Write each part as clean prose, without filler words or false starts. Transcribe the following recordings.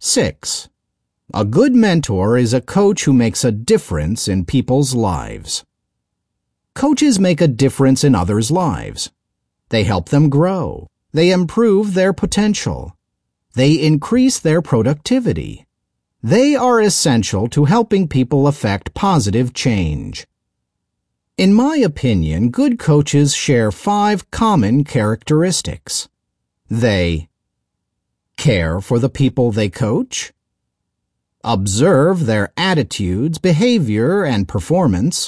6. A good mentor is a coach who makes a difference in people's lives. Coaches make a difference in others' lives. They help them grow. They improve their potential. They increase their productivity. They are essential to helping people affect positive change. In my opinion, good coaches share 5 common characteristics. They care for the people they coach, observe their attitudes, behavior, and performance,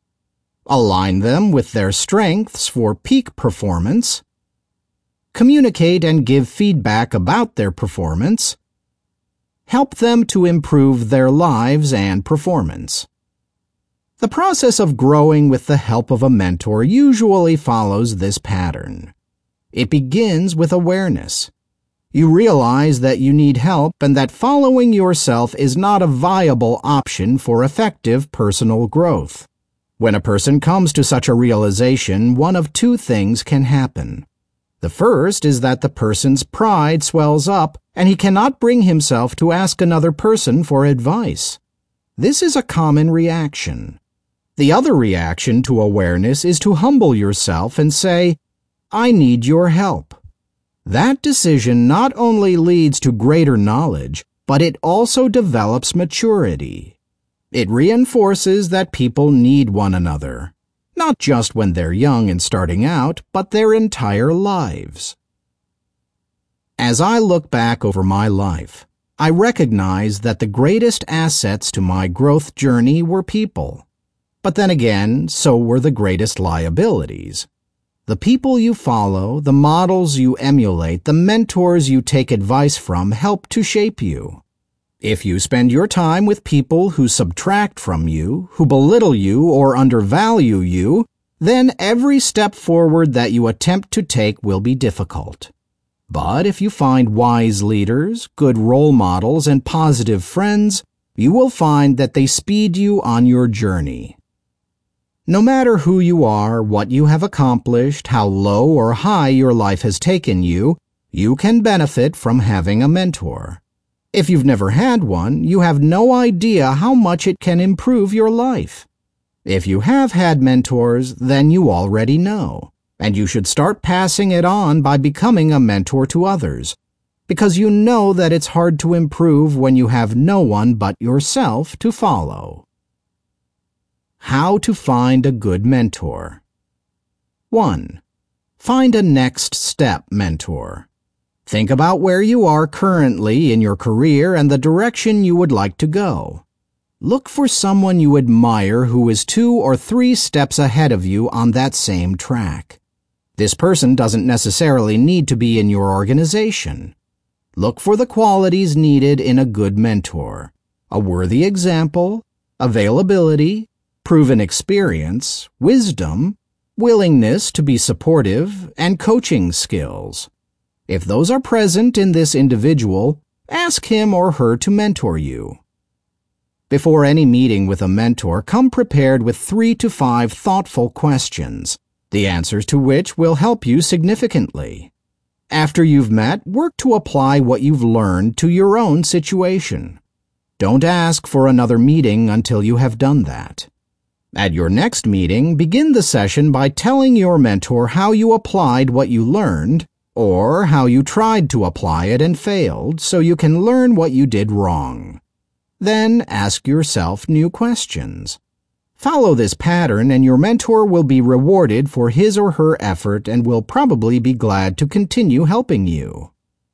align them with their strengths for peak performance, communicate and give feedback about their performance, help them to improve their lives and performance. The process of growing with the help of a mentor usually follows this pattern. It begins with awareness. You realize that you need help and that following yourself is not a viable option for effective personal growth. When a person comes to such a realization, one of 2 things can happen. The first is that the person's pride swells up and he cannot bring himself to ask another person for advice. This is a common reaction. The other reaction to awareness is to humble yourself and say, "I need your help." That decision not only leads to greater knowledge, but it also develops maturity. It reinforces that people need one another, not just when they're young and starting out, but their entire lives. As I look back over my life, I recognize that the greatest assets to my growth journey were people. But then again, so were the greatest liabilities. The people you follow, the models you emulate, the mentors you take advice from help to shape you. If you spend your time with people who subtract from you, who belittle you or undervalue you, then every step forward that you attempt to take will be difficult. But if you find wise leaders, good role models, and positive friends, you will find that they speed you on your journey. No matter who you are, what you have accomplished, how low or high your life has taken you, you can benefit from having a mentor. If you've never had one, you have no idea how much it can improve your life. If you have had mentors, then you already know, and you should start passing it on by becoming a mentor to others, because you know that it's hard to improve when you have no one but yourself to follow. How to find a good mentor. 1. Find a next step mentor. Think about where you are currently in your career and the direction you would like to go. Look for someone you admire who is 2 or 3 steps ahead of you on that same track. This person doesn't necessarily need to be in your organization. Look for the qualities needed in a good mentor: a worthy example, availability, proven experience, wisdom, willingness to be supportive, and coaching skills. If those are present in this individual, ask him or her to mentor you. Before any meeting with a mentor, come prepared with 3 to 5 thoughtful questions, the answers to which will help you significantly. After you've met, work to apply what you've learned to your own situation. Don't ask for another meeting until you have done that. At your next meeting, begin the session by telling your mentor how you applied what you learned, or how you tried to apply it and failed, so you can learn what you did wrong. Then ask yourself new questions. Follow this pattern and your mentor will be rewarded for his or her effort and will probably be glad to continue helping you.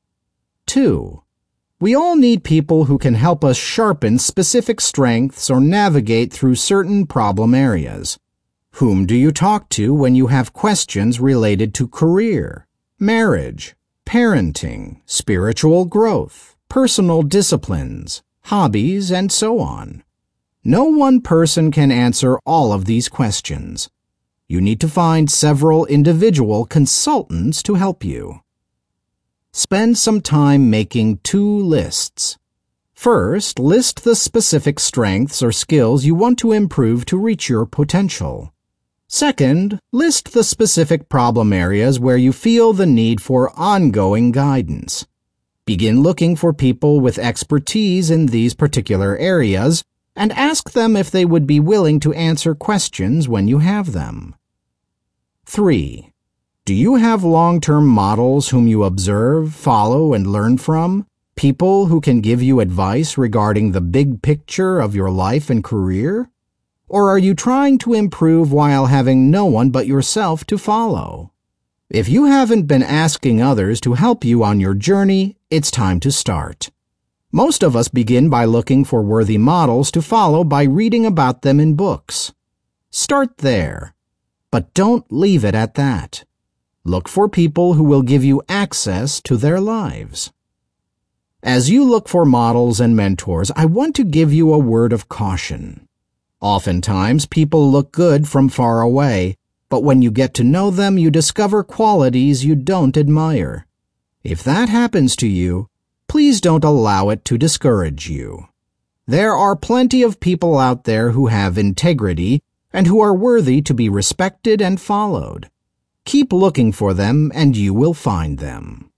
2. We all need people who can help us sharpen specific strengths or navigate through certain problem areas. Whom do you talk to when you have questions related to career, marriage, parenting, spiritual growth, personal disciplines, hobbies, and so on? No one person can answer all of these questions. You need to find several individual consultants to help you. Spend some time making 2 lists. First, list the specific strengths or skills you want to improve to reach your potential. Second, list the specific problem areas where you feel the need for ongoing guidance. Begin looking for people with expertise in these particular areas and ask them if they would be willing to answer questions when you have them. 3. Do you have long-term models whom you observe, follow, and learn from? People who can give you advice regarding the big picture of your life and career? Or are you trying to improve while having no one but yourself to follow? If you haven't been asking others to help you on your journey, it's time to start. Most of us begin by looking for worthy models to follow by reading about them in books. Start there, but don't leave it at that. Look for people who will give you access to their lives. As you look for models and mentors, I want to give you a word of caution. Oftentimes, people look good from far away, but when you get to know them, you discover qualities you don't admire. If that happens to you, please don't allow it to discourage you. There are plenty of people out there who have integrity and who are worthy to be respected and followed. Keep looking for them and you will find them.